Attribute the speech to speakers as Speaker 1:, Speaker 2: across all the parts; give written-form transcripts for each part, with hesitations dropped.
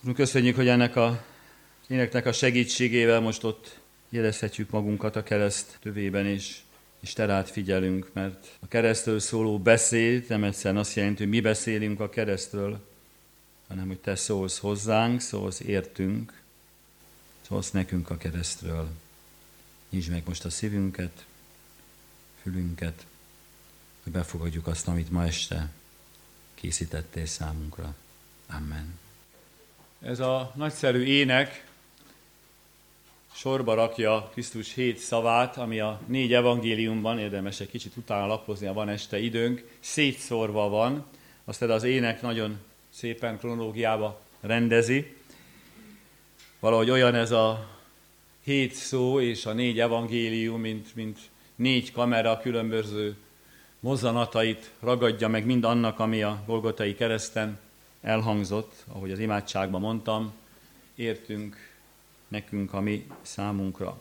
Speaker 1: Köszönjük, hogy ennek a éneknek a segítségével most ott érezhetjük magunkat a kereszt tövében is, és te rád figyelünk, mert a keresztről szóló beszéd nem egyszerűen azt jelenti, hogy mi beszélünk a keresztről, hanem hogy te szólsz hozzánk, szólsz értünk, szólsz nekünk a keresztről. Nyisd meg most a szívünket, fülünket, hogy befogadjuk azt, amit ma este készítettél számunkra. Amen. Ez a nagyszerű ének sorba rakja Krisztus 7 szavát, ami a 4 evangéliumban, érdemes egy kicsit utána lapozni, ha van este időnk, szétszórva van. Aztán az ének nagyon szépen kronológiába rendezi. Valahogy olyan ez a 7 szó és a 4 evangélium, mint 4 kamera különböző mozzanatait ragadja meg mind annak, ami a Golgotai kereszten elhangzott, ahogy az imádságban mondtam, értünk, nekünk, a mi számunkra.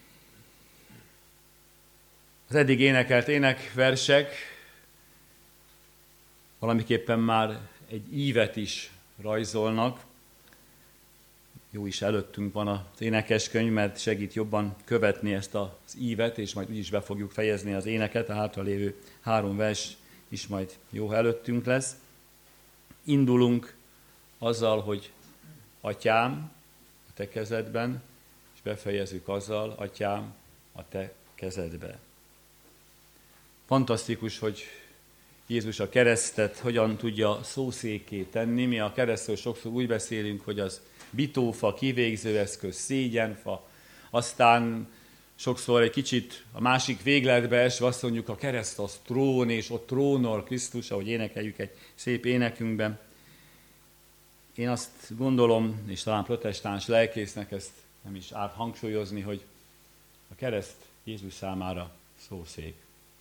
Speaker 1: Az eddig énekelt énekversek valamiképpen már egy ívet is rajzolnak. Jó is előttünk van az énekeskönyv, mert segít jobban követni ezt az ívet, és majd úgyis be fogjuk fejezni az éneket, a hátralévő 3 vers is majd jó előttünk lesz. Indulunk azzal, hogy Atyám, a te kezedben, és befejezzük azzal, Atyám, a te kezedbe. Fantasztikus, hogy Jézus a keresztet hogyan tudja szószékké tenni. Mi a keresztről sokszor úgy beszélünk, hogy az bitófa, kivégzőeszköz, szégyenfa, aztán sokszor egy kicsit a másik végletbe esve azt mondjuk, a kereszt az trón, és ott trónol Krisztus, ahogy énekeljük egy szép énekünkben. Én azt gondolom, és talán protestáns lelkésznek ezt nem is árt hangsúlyozni, hogy a kereszt Jézus számára szószék.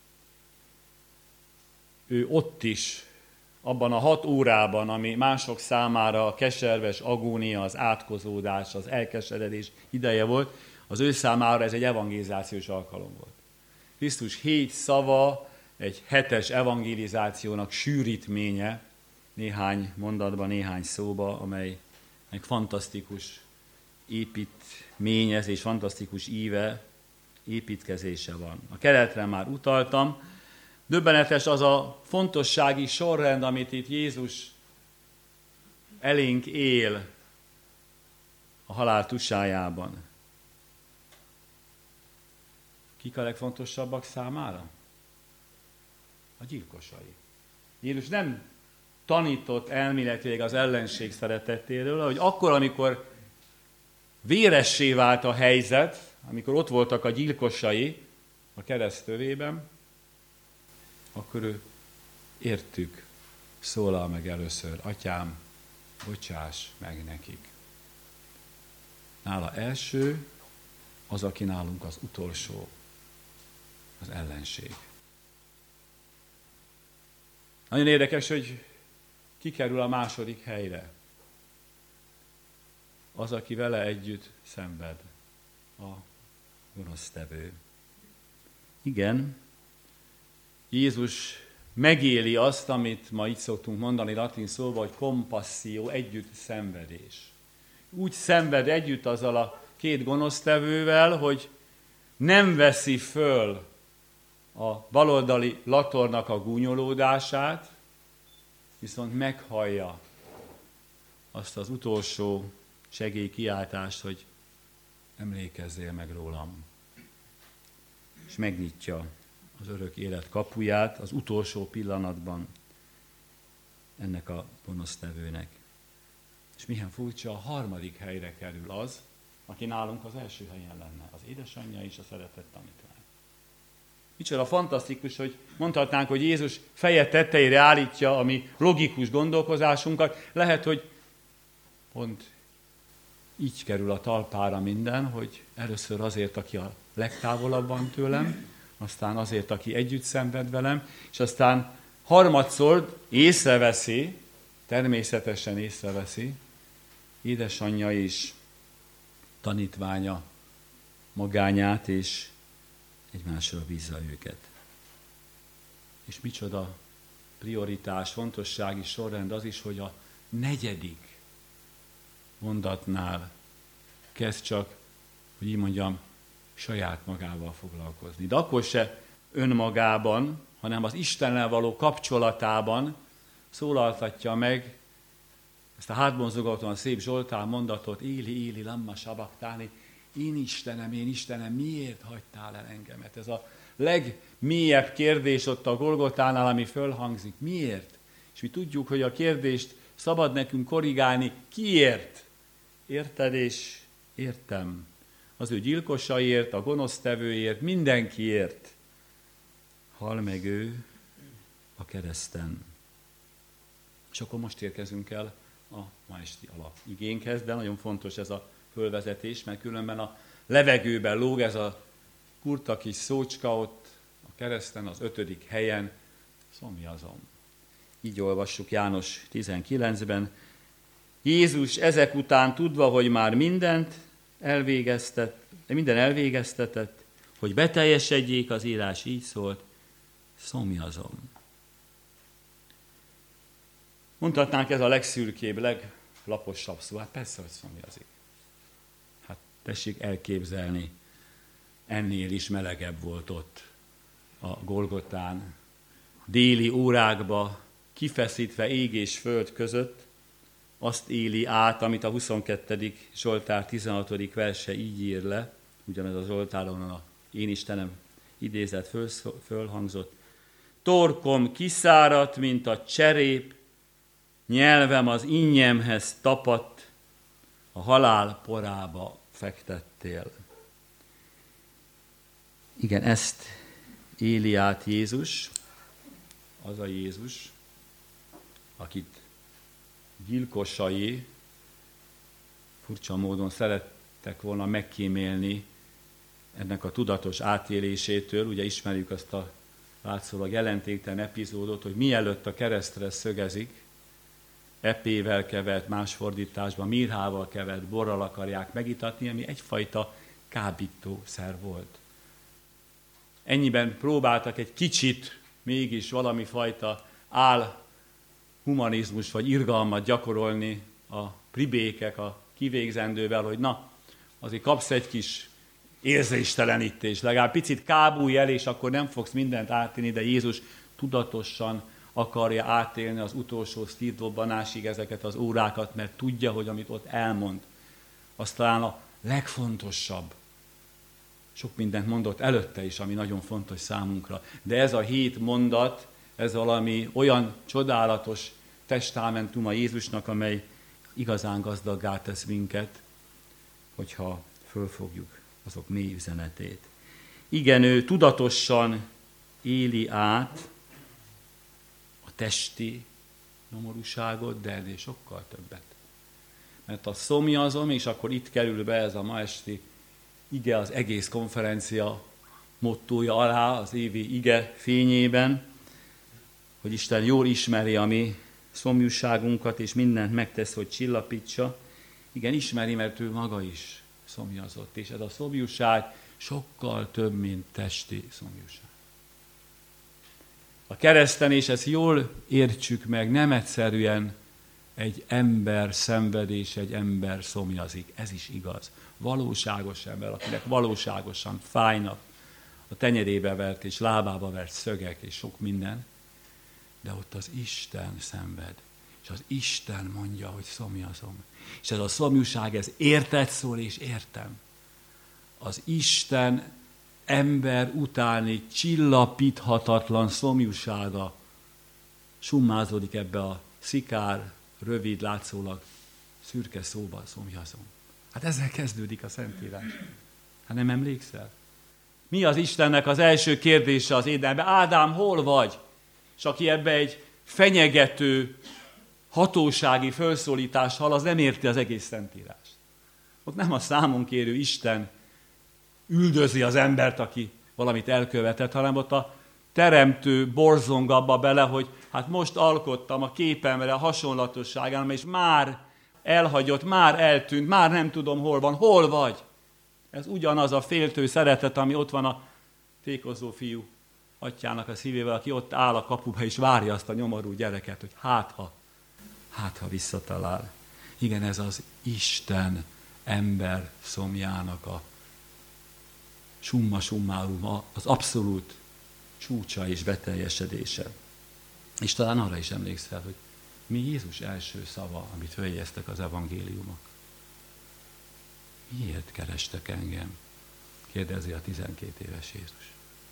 Speaker 1: Ő ott is, abban a 6 órában, ami mások számára a keserves agónia, az átkozódás, az elkeseredés ideje volt, az ő számára ez egy evangelizációs alkalom volt. Krisztus 7 szava egy 7-es evangelizációnak sűrítménye, néhány mondatban, néhány szóba, amelynek fantasztikus építményezés, fantasztikus íve, építkezése van. A keretre már utaltam. Döbbenetes az a fontossági sorrend, amit itt Jézus elénk él a halál tusájában. Kik a legfontosabbak számára? A gyilkosai. Jézus nem tanított elméletileg az ellenség szeretetéről, hogy akkor, amikor véressé vált a helyzet, amikor ott voltak a gyilkosai a kereszt tövében, akkor ő értük szólal meg először, Atyám, bocsáss meg nekik. Nála első, az, aki nálunk az utolsó, az ellenség. Nagyon érdekes, hogy kikerül a második helyre. Az, aki vele együtt szenved, a gonosztevő. Igen, Jézus megéli azt, amit ma így szoktunk mondani latin szóval, hogy compasszió, együtt szenvedés. Úgy szenved együtt azzal a 2 gonosztevővel, hogy nem veszi föl a baloldali latornak a gúnyolódását, viszont meghallja azt az utolsó segélykiáltást, hogy emlékezzél meg rólam. És megnyitja az örök élet kapuját az utolsó pillanatban ennek a gonosztevőnek. És milyen furcsa, a 3. helyre kerül az, aki nálunk az első helyen lenne, az édesanyja és a szeretett tanítvány. Micsoda fantasztikus, hogy mondhatnánk, hogy Jézus feje tetejére állítja a mi logikus gondolkozásunkat. Lehet, hogy pont így kerül a talpára minden, hogy először azért, aki a legtávolabb van tőlem, aztán azért, aki együtt szenved velem, és aztán harmadszor észreveszi, természetesen észreveszi, édesanyja is tanítványa magányát, és egymásra bízza őket. És micsoda prioritás, fontossági sorrend az is, hogy a 4. mondatnál kezd csak, hogy így mondjam, saját magával foglalkozni. De akkor se önmagában, hanem az Istennel való kapcsolatában szólaltatja meg ezt a hátbonzogatóan szép Zsoltár mondatot, Éli, Éli, lamma sabachthani, én Istenem, miért hagytál el engemet? Ez a legmélyebb kérdés ott a Golgotánál, ami fölhangzik. Miért? És mi tudjuk, hogy a kérdést szabad nekünk korrigálni. Kiért? Érted és értem. Az ő gyilkosaiért, a gonosztevőért, mindenkiért. Hal meg ő a kereszten. És akkor most érkezünk el a ma esti alapigénkhez, de nagyon fontos ez a fölvezetés, mert különben a levegőben lóg ez a kurta kis szócska ott a kereszten, az 5. helyen, szomjazom. Így olvassuk János 19-ben. Jézus ezek után tudva, hogy már minden elvégeztetett, hogy beteljesedjék az írás, így szólt, szomjazom. Mondhatnánk, ez a legszürkébb, leglaposabb szó. Hát persze, hogy szomjazik. Hát tessék elképzelni, ennél is melegebb volt ott a Golgotán. Déli órákba, kifeszítve ég és föld között, azt éli át, amit a 22. Zsoltár 16. verse így ír le, ugyanez a Zsoltáron a Én Istenem idézet fölhangzott. Torkom kiszáradt, mint a cserép, nyelvem az innyemhez tapadt, a halál porába fektettél. Igen, ezt éli át Jézus, az a Jézus, akit gyilkosai furcsa módon szerettek volna megkímélni ennek a tudatos átélésétől. Ugye ismerjük azt a látszólag jelentéktelen epizódot, hogy mielőtt a keresztre szögezik, epével kevert, más fordításban mirhával kevert borral akarják megitatni, ami egyfajta kábítószer volt. Ennyiben próbáltak egy kicsit mégis valami fajta humanizmus vagy irgalmat gyakorolni a plibékek a kivégzendővel, hogy na, azért kapsz egy kis érzéstelenítés, legalább picit kábulj el, és akkor nem fogsz mindent átélni, de Jézus tudatosan akarja átélni az utolsó szívdobbanásig ezeket az órákat, mert tudja, hogy amit ott elmond, az talán a legfontosabb. Sok mindent mondott előtte is, ami nagyon fontos számunkra. De ez a 7 mondat, ez valami olyan csodálatos testamentum a Jézusnak, amely igazán gazdaggá tesz minket, hogyha fölfogjuk azok mély üzenetét. Igen, ő tudatosan éli át a testi nyomorúságot, de ennél sokkal többet. Mert a szomjazom, és akkor itt kerül be ez a ma esti ige az egész konferencia mottója alá, az évi ige fényében, hogy Isten jól ismeri a mi szomjúságunkat, és mindent megtesz, hogy csillapítsa. Igen, ismeri, mert ő maga is szomjazott, és ez a szomjúság sokkal több, mint testi szomjúság. A kereszten, és ezt jól értsük meg, nem egyszerűen egy ember szenvedés, egy ember szomjazik. Ez is igaz. Valóságos ember, akinek valóságosan fájnak a tenyerébe vert és lábába vert szögek és sok minden, de ott az Isten szenved, és az Isten mondja, hogy szomjazom. És ez a szomjúság, ez érted szól, és értem. Az Isten ember utáni csillapíthatatlan szomjúsága summázódik ebbe a szikár, rövid, látszólag szürke szóba, szomjazom. Hát ezzel kezdődik a Szentírás. Hát nem emlékszel? Mi az Istennek az első kérdése az édenben? Ádám, hol vagy? És aki ebbe egy fenyegető, hatósági felszólítást hall, az nem érti az egész Szentírást. Ott nem a számon kérő Isten üldözi az embert, aki valamit elkövetett, hanem ott a teremtő borzong abba bele, hogy hát most alkottam a képemre, a hasonlatosságán, és már elhagyott, már eltűnt, már nem tudom hol van, hol vagy? Ez ugyanaz a féltő szeretet, ami ott van a tékozó fiú atyának a szívével, aki ott áll a kapuba és várja azt a nyomorú gyereket, hogy hát ha visszatalál. Igen, ez az Isten ember szomjának a summa summarum, az abszolút csúcsa és beteljesedése. És talán arra is emlékszel, hogy mi Jézus első szava, amit följegyeztek az evangéliumok. Miért kerestek engem? Kérdezi a 12 éves Jézus.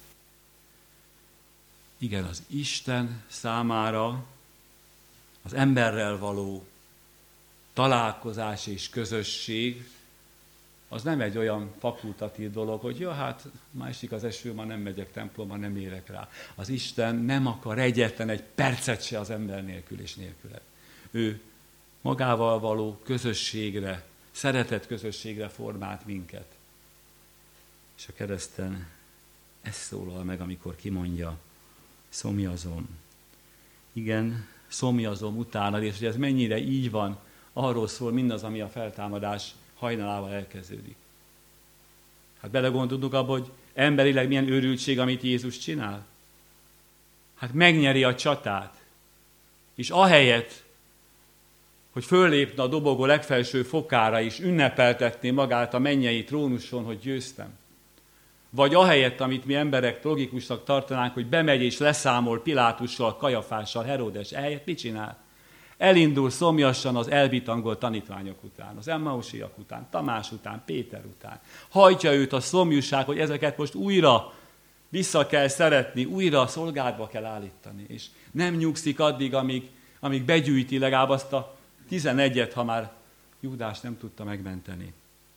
Speaker 1: Igen, az Isten számára az emberrel való találkozás és közösség az nem egy olyan fakultatív dolog, hogy ja, hát már esik az eső, ma nem megyek templomba, nem érek rá. Az Isten nem akar egyetlen egy percet se az ember nélkül és nélküle. Ő magával való közösségre, szeretett közösségre formált minket. És a kereszten ez szólal meg, amikor kimondja, szomjazom. Igen, szomjazom utánad, és hogy ez mennyire így van, arról szól mindaz, ami a feltámadás hajnalával elkezdődik. Hát belegondolunk abba, hogy emberileg milyen őrültség, amit Jézus csinál. Hát megnyeri a csatát, és ahelyett, hogy föllépne a dobogó legfelső fokára, és ünnepeltetné magát a mennyei trónuson, hogy győztem. Vagy ahelyett, amit mi emberek logikusnak tartanánk, hogy bemegy és leszámol Pilátussal, Kajafással, Heródes, ehelyett mit csinál? Elindul szomjasan az elbitangolt tanítványok után, az Emmausiak után, Tamás után, Péter után. Hajtja őt a szomjúság, hogy ezeket most újra vissza kell szeretni, újra szolgálatba kell állítani. És nem nyugszik addig, amíg begyűjti legalább azt a 11-et, ha már Júdás nem tudta megmenteni.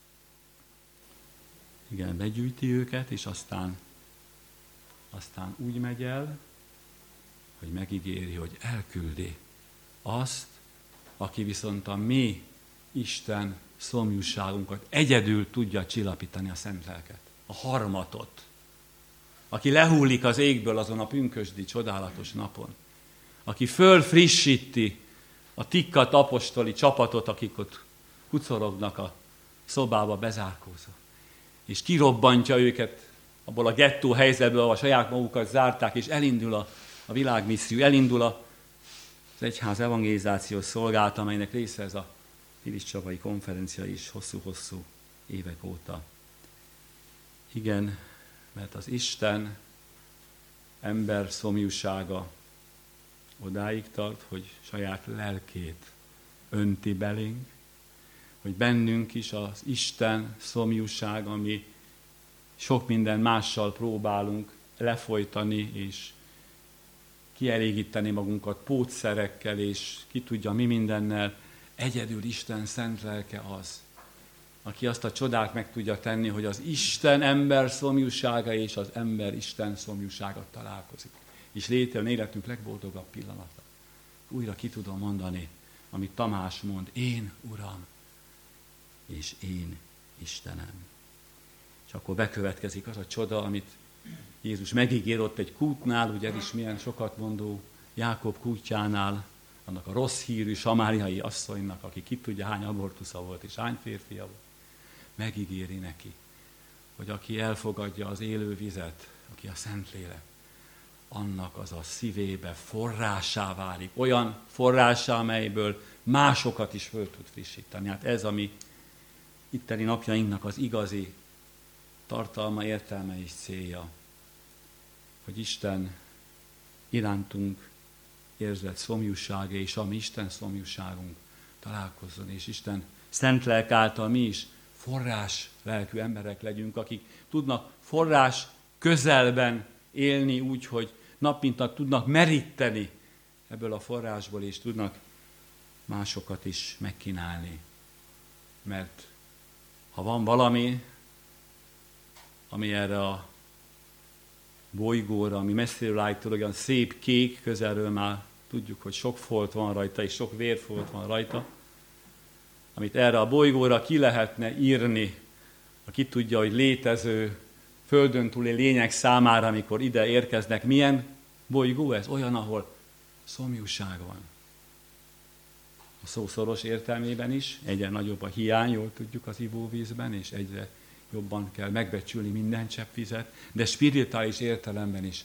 Speaker 1: Igen, begyűjti őket, és aztán úgy megy el, hogy megígéri, hogy elküldi azt, aki viszont a mi Isten szomjúságunkat egyedül tudja csillapítani, a szent lelket, a harmatot, aki lehullik az égből azon a pünkösdi csodálatos napon, aki fölfrissíti a tikkat apostoli csapatot, akik ott kucorognak a szobába bezárkózva, és kirobbantja őket abból a gettó helyzetből, ahol a saját magukat zárták, és elindul a világmisszió, elindul az egyház evangelizációs szolgálat, amelynek része ez a Piliscsabai konferencia is hosszú-hosszú évek óta. Igen, mert az Isten ember szomjúsága odáig tart, hogy saját lelkét önti belénk, hogy bennünk is az Isten szomjúság, ami sok minden mással próbálunk lefolytani, és kielégíteni magunkat pótszerekkel, és ki tudja mi mindennel, egyedül Isten szent lelke az, aki azt a csodát meg tudja tenni, hogy az Isten ember szomjúsága és az ember Isten szomjúsága találkozik. És létrejön életünk legboldogabb pillanata. Újra ki tudom mondani, amit Tamás mond, én Uram, és én Istenem. És akkor bekövetkezik az a csoda, amit Jézus megígér ott egy kútnál, ugye is milyen sokat mondó Jákob kútjánál, annak a rossz hírű samáriai asszonynak, aki ki tudja hány abortusza volt és hány férfia volt, megígéri neki, hogy aki elfogadja az élő vizet, aki a Szentlélek, annak az a szívébe forrássá válik, olyan forrássá, amelyből másokat is föl tud frissíteni. Hát ez, ami itteni napjainknak az igazi tartalma, értelme és célja, hogy Isten irántunk érzett szomjúsága és a mi Isten szomjúságunk találkozzon, és Isten szent lelk által mi is forrás lelkű emberek legyünk, akik tudnak forrás közelben élni úgy, hogy nap mint nap tudnak meríteni ebből a forrásból, és tudnak másokat is megkínálni. Mert ha van valami, ami erre a bolygóra, ami messziről állítól olyan szép kék, közelről már tudjuk, hogy sok folt van rajta, és sok vérfolt van rajta, amit erre a bolygóra ki lehetne írni, aki tudja, hogy létező, földön túli lények számára, amikor ide érkeznek. Milyen bolygó ez? Olyan, ahol szomjúság van. A szó szoros értelmében is, egyre nagyobb a hiány, jól tudjuk az ivóvízben, és egyre jobban kell megbecsülni minden csepp vizet, de spirituális értelemben is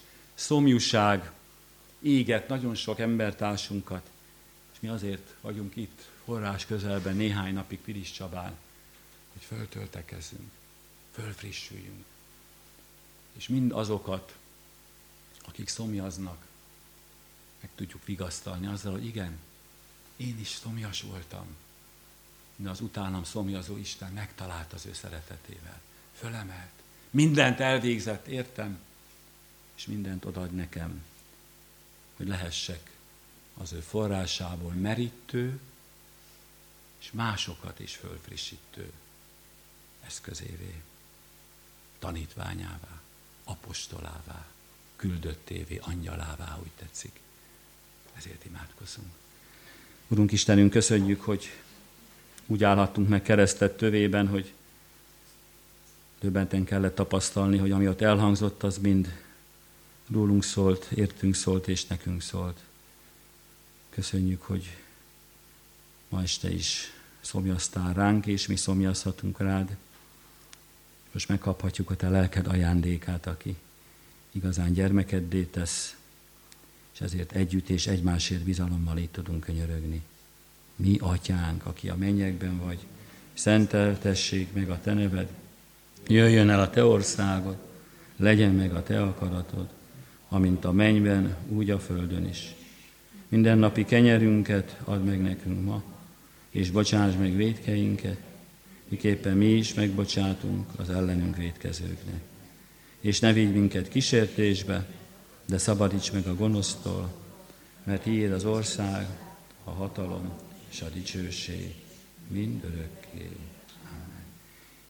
Speaker 1: szomjúság éget nagyon sok embertársunkat, és mi azért vagyunk itt, forrás közelben néhány napig Pilis Csabán, hogy föltöltekezzünk, fölfrissüljünk. És mind azokat, akik szomjaznak, meg tudjuk vigasztalni azzal, hogy igen, én is szomjas voltam, de az utánam szomjazó Isten megtalált az ő szeretetével, fölemelt, mindent elvégzett, értem, és mindent odaad nekem, hogy lehessek az ő forrásából merítő, és másokat is fölfrissítő eszközévé, tanítványává, apostolává, küldöttévé, angyalává, úgy tetszik. Ezért imádkozunk. Urunk Istenünk, köszönjük, hogy úgy állhattunk meg keresztet tövében, hogy többenten kellett tapasztalni, hogy ami ott elhangzott, az mind rólunk szólt, értünk szólt és nekünk szólt. Köszönjük, hogy ma este is szomjaztál ránk, és mi szomjazhatunk rád. Most megkaphatjuk a te lelked ajándékát, aki igazán gyermekeddé tesz, és ezért együtt és egymásért bizalommal itt tudunk könyörögni. Mi, Atyánk, aki a mennyekben vagy, szenteltessék meg a te neved, jöjjön el a te országod, legyen meg a te akaratod, amint a mennyben, úgy a földön is. Mindennapi kenyerünket add meg nekünk ma, és bocsáss meg vétkeinket, miképpen mi is megbocsátunk az ellenünk vétkezőknek. És ne vigy minket kísértésbe, de szabadíts meg a gonosztól, mert tiéd az ország, a hatalom és a dicsőség mindörökké.